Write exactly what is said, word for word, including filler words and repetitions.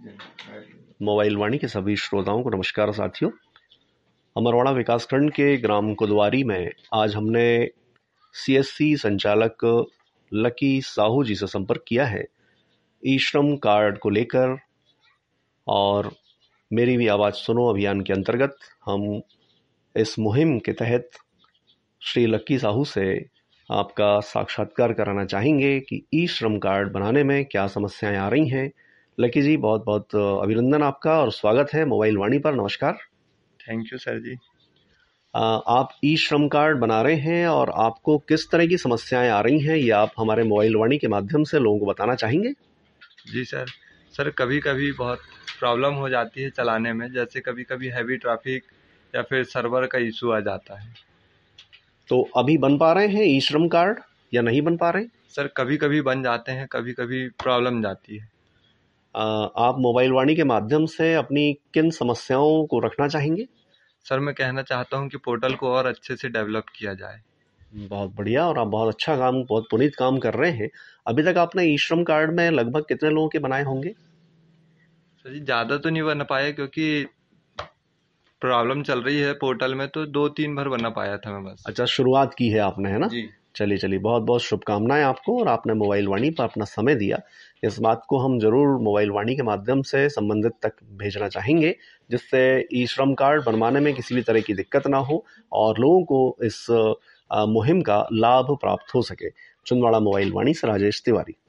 Mobile वाणी के सभी श्रोताओं को नमस्कार साथियों। अमरवाड़ा विकासखंड के ग्राम कुदवारी में आज हमने सीएससी संचालक लकी साहू जी से संपर्क किया है ई श्रम कार्ड को लेकर। और मेरी भी आवाज़ सुनो अभियान के अंतर्गत हम इस मुहिम के तहत श्री लक्की साहू से आपका साक्षात्कार कराना चाहेंगे कि ई श्रम कार्ड बनाने में क्या समस्याएं आ रही हैं। लकी जी, बहुत बहुत अभिनंदन आपका और स्वागत है मोबाइल वाणी पर। नमस्कार। Thank you sir ji. आ, आप ई श्रम कार्ड बना रहे हैं और आपको किस तरह की समस्याएं आ रही हैं, ये आप हमारे मोबाइल वाणी के माध्यम से लोगों को बताना चाहेंगे? जी सर सर कभी कभी बहुत प्रॉब्लम हो जाती है चलाने में, जैसे कभी कभी हैवी ट्रैफिक या फिर सर्वर का इशू आ जाता है। तो अभी बन पा रहे हैं ई श्रम कार्ड या नहीं बन पा रहे हैं? सर कभी कभी बन जाते हैं, कभी कभी प्रॉब्लम जाती है। आ, आप मोबाइल वाणी के माध्यम से अपनी किन समस्याओं को रखना चाहेंगे? सर मैं कहना चाहता हूं कि पोर्टल को और अच्छे से डेवलप किया जाए। बहुत बढ़िया, और आप बहुत अच्छा काम, बहुत पुनीत काम कर रहे हैं। अभी तक आपने ई श्रम कार्ड में लगभग कितने लोगों के बनाए होंगे? सर जी ज़्यादा तो नहीं बना पाया क्योंकि प्रॉब्लम चल रही है पोर्टल में, तो दो तीन भर बना पाया था मैं बस। अच्छा, शुरुआत की है आपने, है ना? जी। चलिए चलिए, बहुत बहुत शुभकामनाएं आपको, और आपने मोबाइल वाणी पर अपना समय दिया। इस बात को हम जरूर मोबाइल वाणी के माध्यम से संबंधित तक भेजना चाहेंगे, जिससे ई श्रम कार्ड बनवाने में किसी भी तरह की दिक्कत ना हो और लोगों को इस मुहिम का लाभ प्राप्त हो सके। छिंदवाड़ा मोबाइल वाणी से राजेश तिवारी।